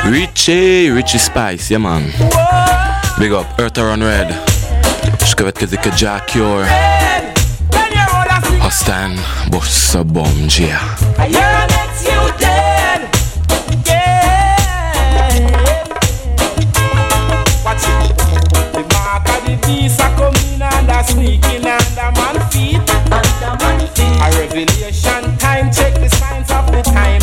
Richie Spice, yeah man. Big up, Earth Run Red. Škvetke zike Jacure. Hostan, bossa bom, yeah. Sneaking under man feet. A revelation time. Check the signs of the time.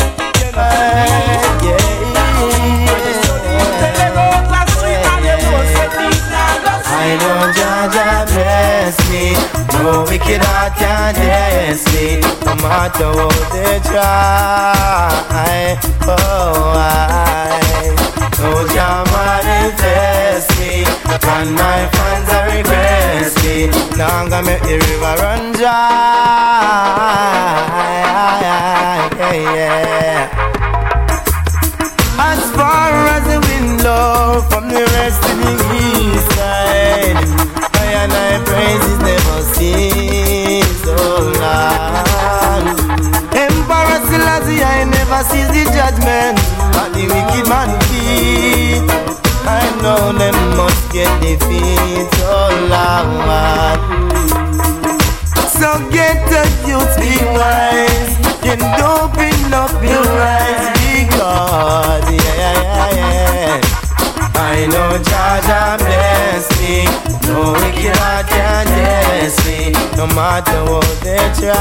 I know Jaja bless me. No wicked heart can test me. No matter what they try. Oh, I know Jah manifest me. And my fans are request me. Now I'm gonna make the river run dry. Yeah. As far as the wind blow from the rest of the east side, I and I praises never cease, oh Lord. Emperor Selassie, I never sees the judgment of the wicked man feet. I know them must get defeat, oh Lord. So get the youth, be wise, and open up your eyes, because yeah. I know Jaja bless me. No wicked heart can test me. No matter what they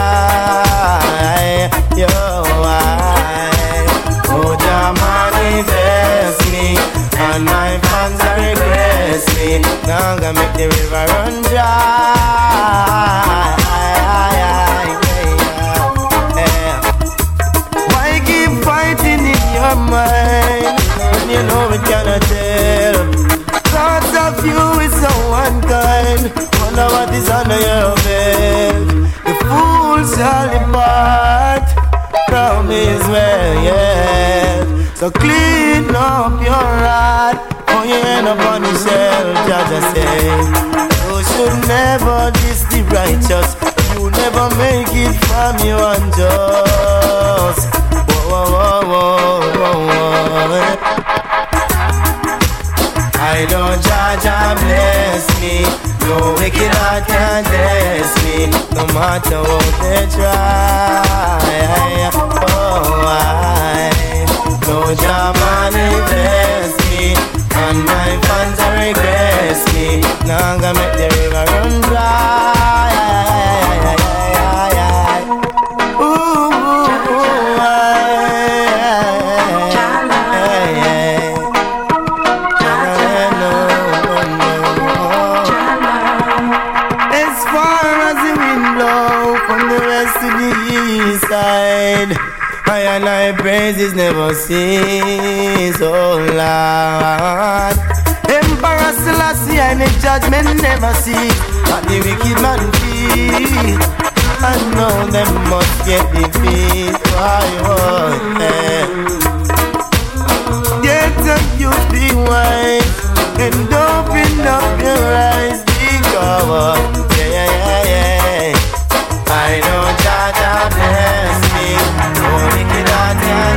try. Yo, I know Jah manifest me. And my fans are request me. Now I'm gonna make the river run dry. Why keep fighting in your mind when you know it cannot tell? Thoughts of you is so unkind. Wonder what is under your bed. The fool shall depart from his way, yeah. So clean up your heart, or you end up on the shelf. Jaja say, you should never diss the righteous. You never make it from you unjust. Whoa. I know Jaja bless me. No wicked heart can test me. No matter what they try. Oh, I know Jah manifest me. And my fans are request me. Now I'm gonna make the river run dry. I and I praises never cease, oh Lord. Emperor Selassie, I the judgment never cease. At the wicked man feet, I know them must get defeat. Why get the youth be wise and open up your eyes, because yeah. I know Jaja bless me. No wicked heart can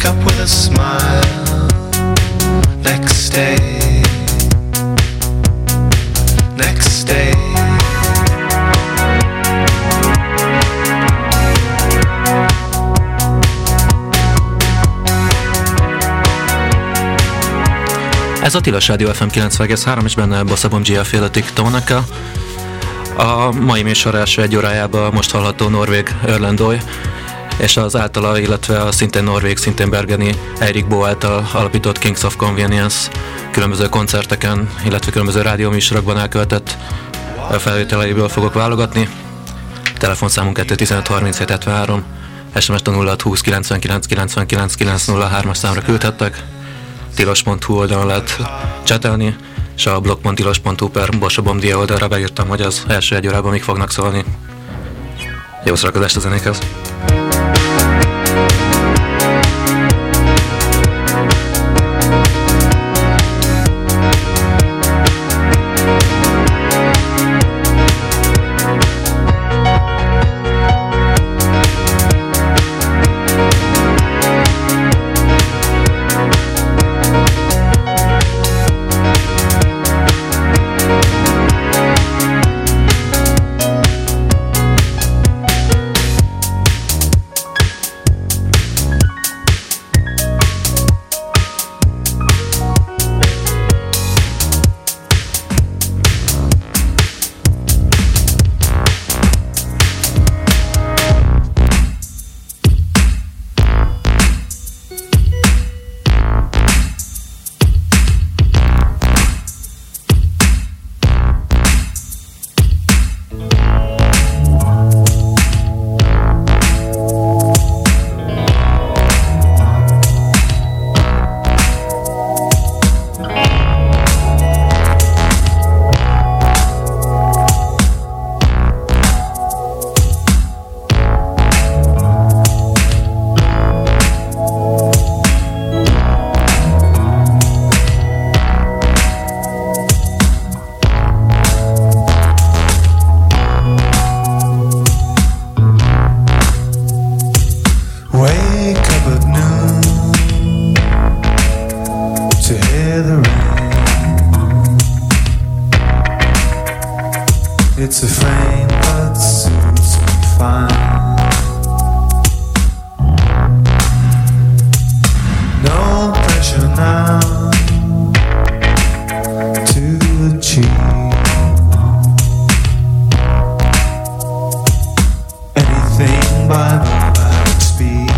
up with a smile. Next day, next day. Ez a Tilos Rádió FM 90,3 és benne Bossa Bom Gia-féle TikTok-nekkal. A mai műsor első egy órájában most hallható norvég Örlendoy, és az általa, illetve a szintén norvég, szintén bergeni Eirik Bo által alapított Kings of Convenience különböző koncerteken, illetve különböző rádióműsorokban elköltett felvételeiből fogok válogatni. Telefonszámunk 215 37 73, SMS-t a 0620 99 99 903-as számra küldhettek. Tilos.hu oldalon lehet csetelni, és a blog.tilos.hu per Bossa Bom Dia oldalra beírtam, hogy az első egy órában még fognak szólni. Jó szórakozást a zenékhez! It's a frame that suits me fine. No pressure now to achieve anything by my speed.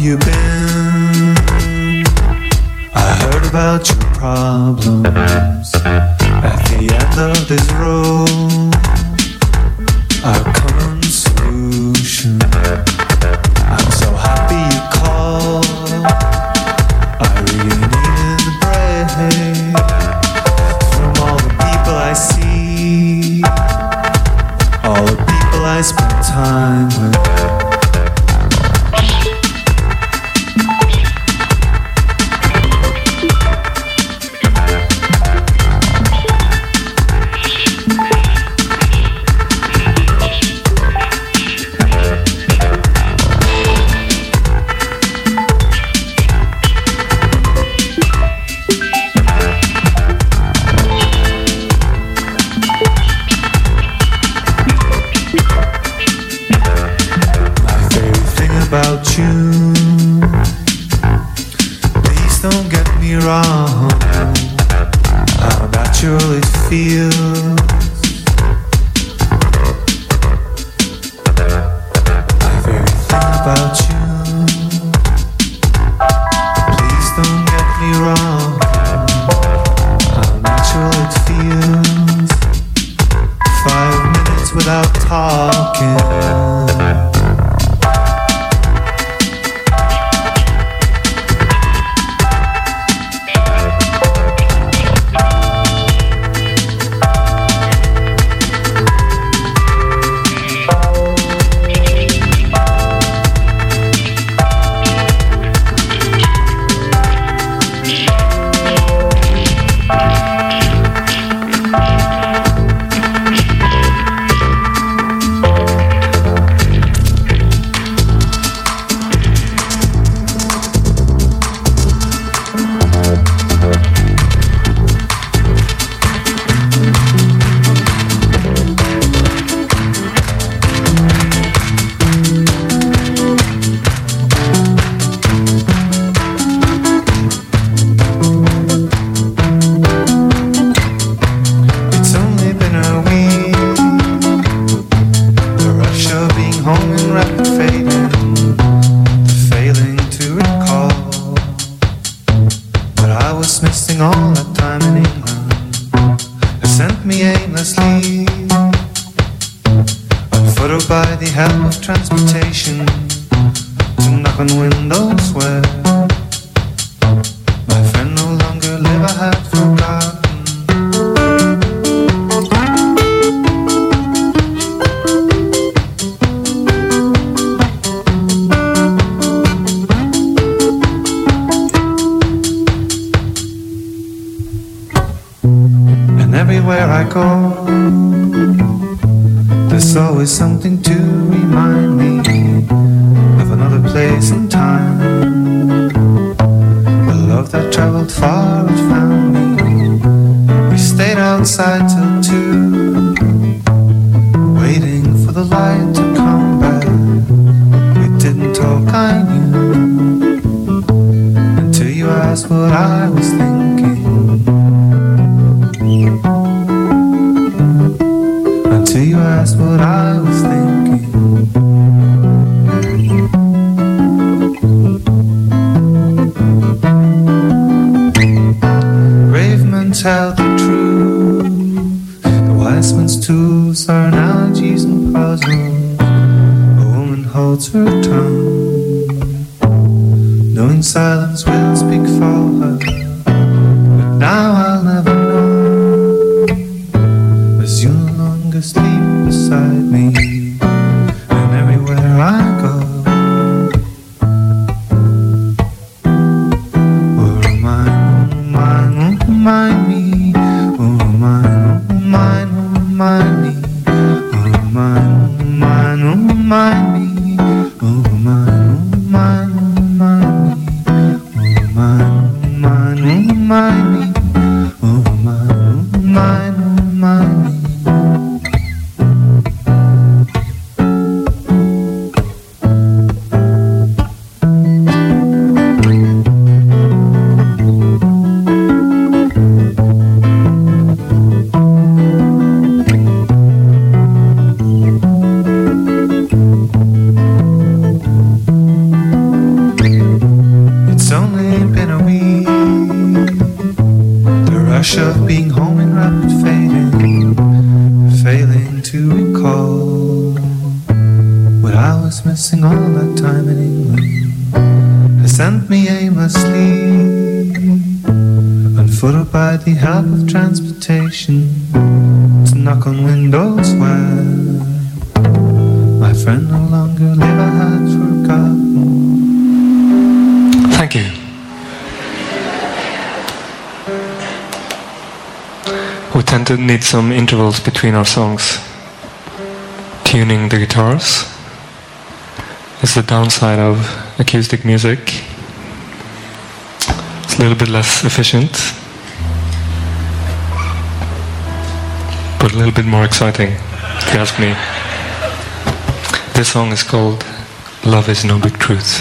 you been? I heard about your problems. At the end of this road, our common solution. I'm so happy you called. I really needed a break from all the people I see, all the people I spend time with. About you, please don't get me wrong, how natural it feels. My very thing about you, please don't get me wrong, how natural it feels. 5 minutes without talking. Transportation to knock on windows where my friend no longer live. I had forgotten. And everywhere I go, there's always something to remind me of another place and time. A love that traveled far and found me. We stayed outside till 2, waiting for the light to come back. We didn't talk, I knew, until you asked what I was thinking. Until you asked what I was thinking. Brave men tell the truth. The wise man's tools are analogies and puzzles. A woman holds her tongue, knowing silence will speak for her. But now I'll never know, as you no longer sleep beside me. And everywhere I go, will remind me, will remind me, will remind me, will remind me. rush of being home in rapid fading, failing to recall what I was missing all that time in England. They sent me aimlessly on foot or by the help of transportation to knock on windows where my friend no longer live. I had forgotten. Thank you. We tend to need some intervals between our songs. Tuning the guitars is the downside of acoustic music. It's a little bit less efficient, but a little bit more exciting, if you ask me. This song is called Love Is No Big Truth.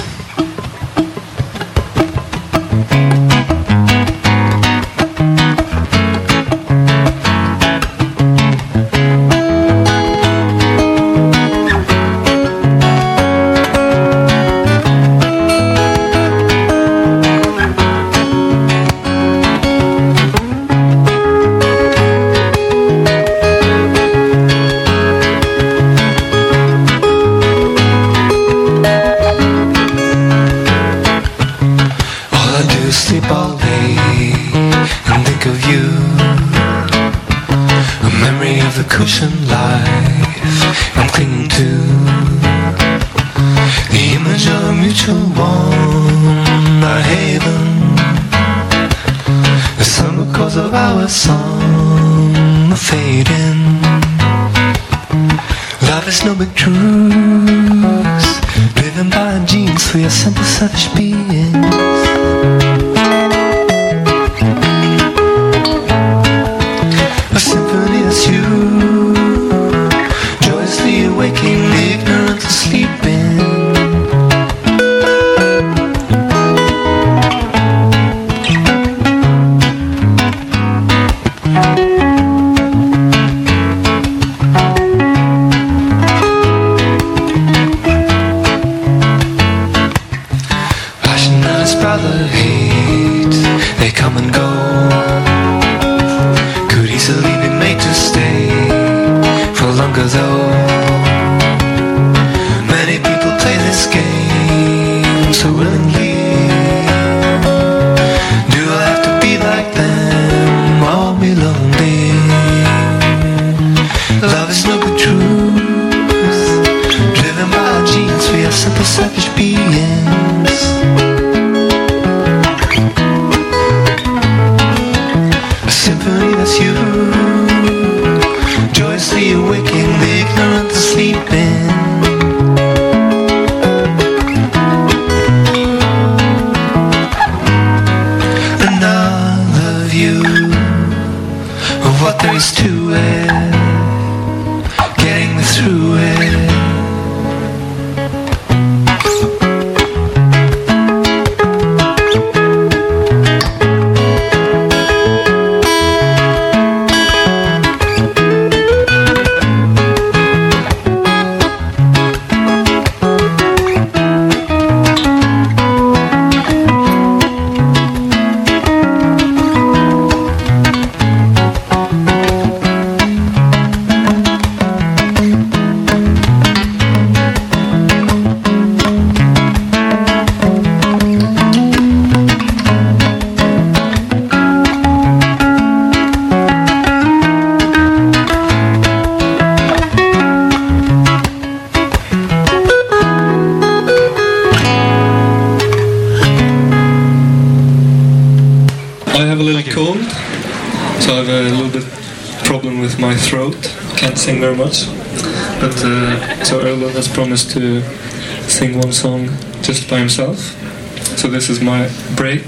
Sing very much, but so Erlen has promised to sing one song just by himself, so this is my break.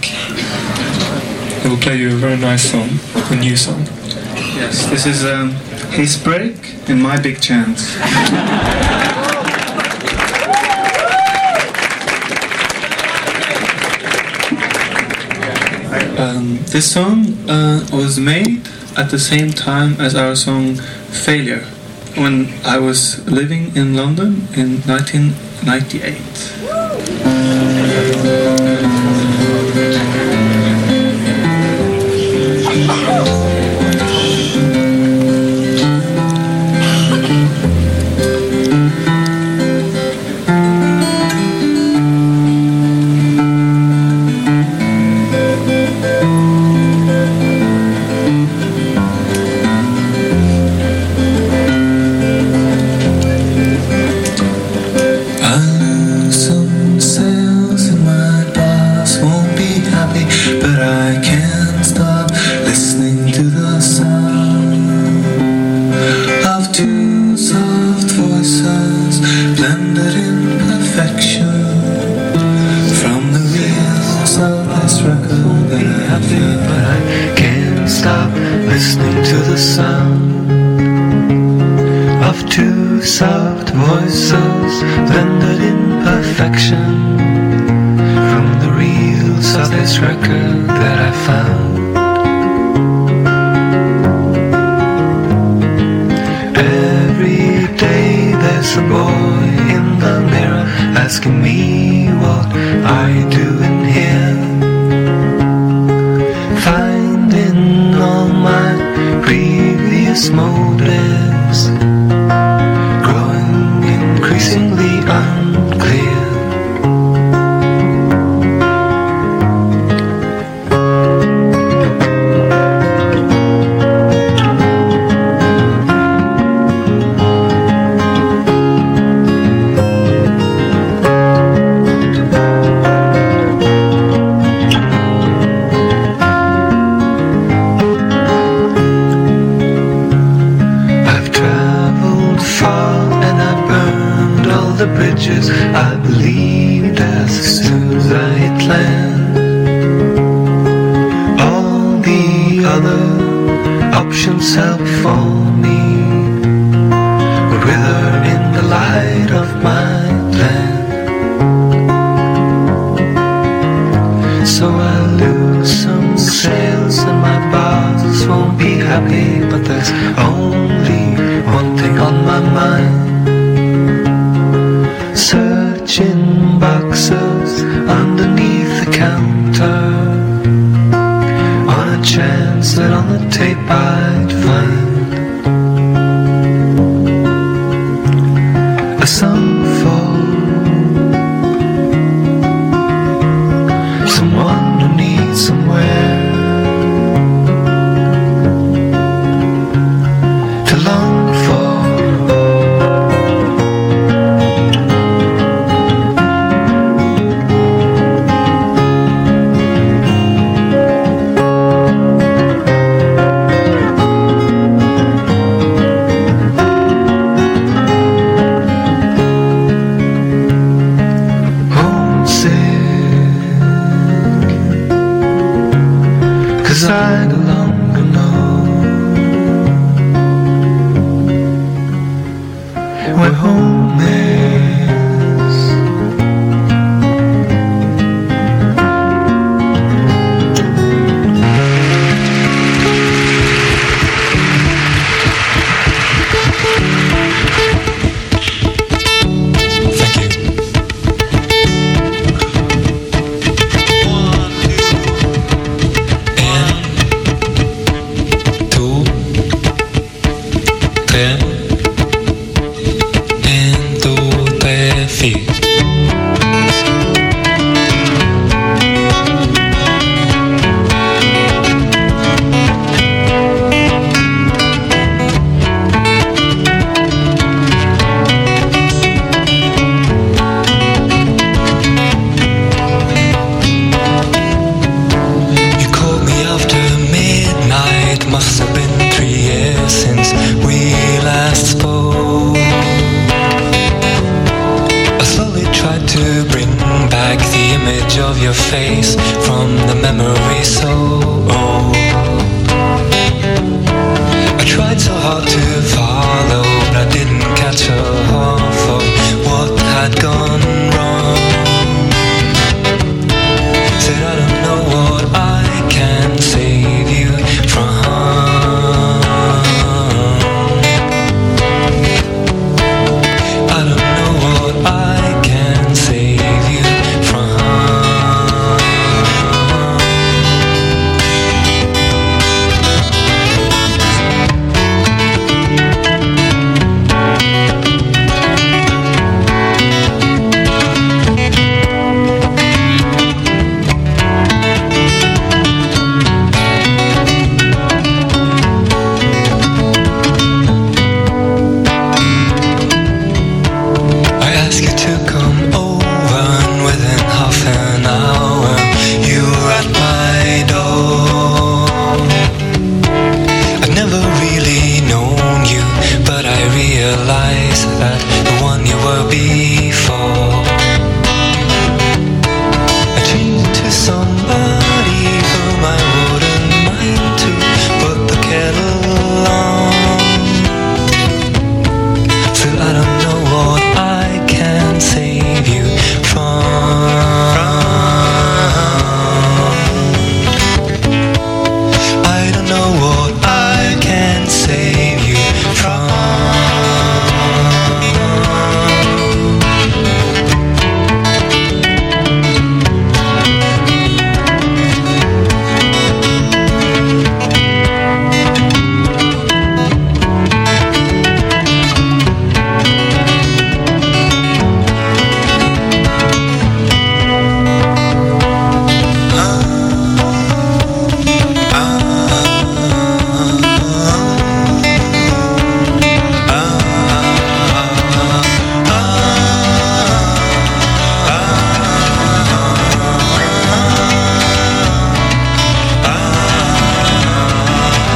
He will play you a very nice song, a new song. Yes, this is his break and my big chance. This song was made at the same time as our song Failure, when I was living in London in 1998. the sound of two soft voices blended in perfection from the reels of this record that I found. Every day there's a boy in the mirror asking me what I do in here, finding all my previous motives growing increasingly unclear. I believed as soon as I hit land. All the other options held before me would wither in the light of my plan. So I lose some sales and my boss won't be happy, but there's only one thing on my mind. Searching boxes underneath the counter on a chance that on the tape I'd find a song for someone who needs somewhere to long for. I no longer know where home is. Thank you. Must have been 3 years since we last spoke. I slowly tried to bring back the image of your face from the memory so old. I tried so hard to